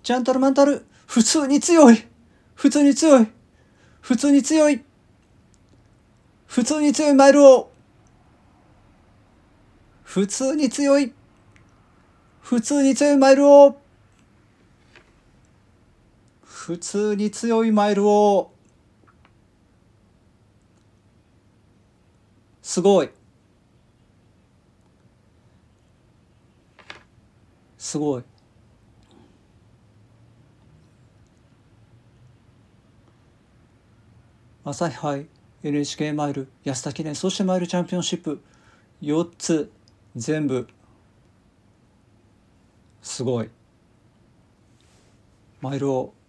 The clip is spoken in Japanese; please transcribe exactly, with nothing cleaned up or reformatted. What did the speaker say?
ジャンタルマンタル、普通に強い、普通に強い、普通に強い、普通に強いマイルを、普通に強い、普通に強いマイルを、普通に強いマイルを、すごい、すごい。朝日杯、エヌエイチケー マイル、安田記念、そしてマイルチャンピオンシップ、よっつ全部すごいマイルを